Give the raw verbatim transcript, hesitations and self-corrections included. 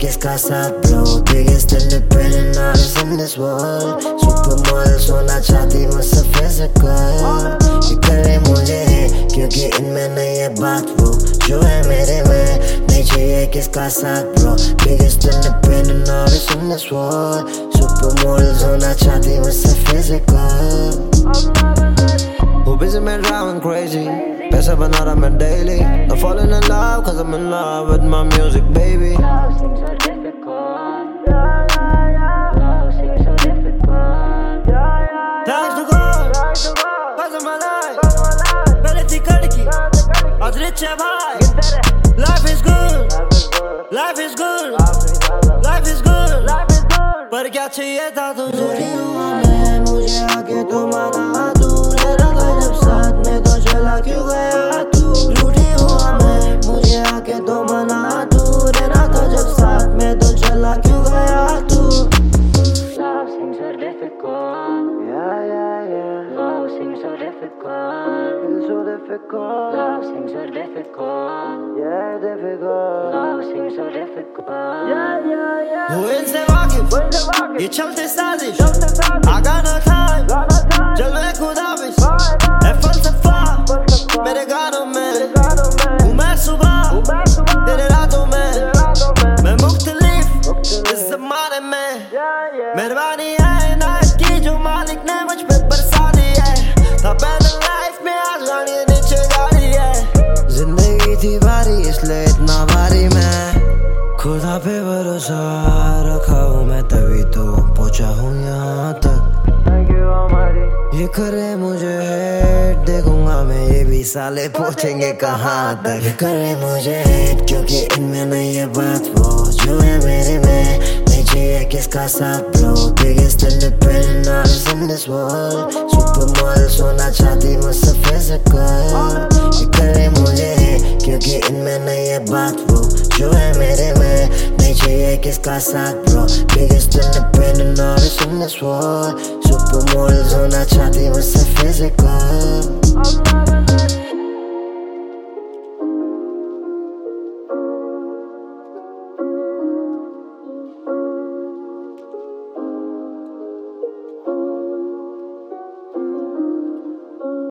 किसका साथ bro? Biggest independent artist in this world. Supermodels होना चाहती मुझसे physical. ये करे मुझे क्योंकि इनमें नहीं है बात वो जो है मेरे में. नहीं चाहिए किसका साथ bro? Biggest independent artist in this world. Supermodels होना चाहती मुझसे physical. Who busy man driving crazy? पैसा बना रहा मैं daily. I'm falling in love cause I'm in love with my music baby. Love seems so difficult. Yeah, yeah, yeah. Love seems so difficult. Yeah, yeah. Thanks to God, cause of my life. पहले थी कड़की, आज rich है भाई. Life is good, life is good, life is good. पर क्या चाहिए था तुझे? दूरी हुआ मैं, मुझे आके तो माना दूर रहना था जब साथ में तो चला क्यों गया तू? रूठी हुआ मैं, मुझे आके तो मना दूर रहना था जब साथ में तो चला क्यों गया तू? Love seems so difficult. Yeah, yeah, yeah. Love seems so difficult. It's so difficult. Love seems so difficult. Yeah, difficult. Love seems so difficult. Yeah, yeah, yeah. वो इनसे वाकिफ, ये चलते साजिश. I got no time, चल मैं खुदा बिश. है फलसफा मेरे गानों में. हूँ मैं सुबह तेरे रातों में. मैं मुख्तलिफ इस ज़माने में. मेहरबानी है इनायत की जो मालिक ने मुझ पे बरसा दी है. था पहले लाइफ में आज गाड़ी नीचे गाड़ी है. जिंदगी थी भारी इसलिए इतना भारी मैं. खुदा पे भरोसा रखा हूँ मैं तभी तो पहुँचा हूँ यहाँ तक. ये करे मुझे हेट देखूंगा मैं ये भी साले पहुँचेंगे कहाँ तक. ये करे मुझे हेट क्योंकि इनमें नहीं है बात वो जो है मेरे में. नहीं चाहिए किसका साथ bro? Biggest independent artist in this world. Supermodels होना चाहती मुझसे physical. ये करे मुझे हेट क्योंकि इनमें नहीं है बात वो जो है मेरे में. नहीं चाहिए किसका साथ bro? Biggest independent artist in this world. Supermodels होना चाहती मुझसे physical.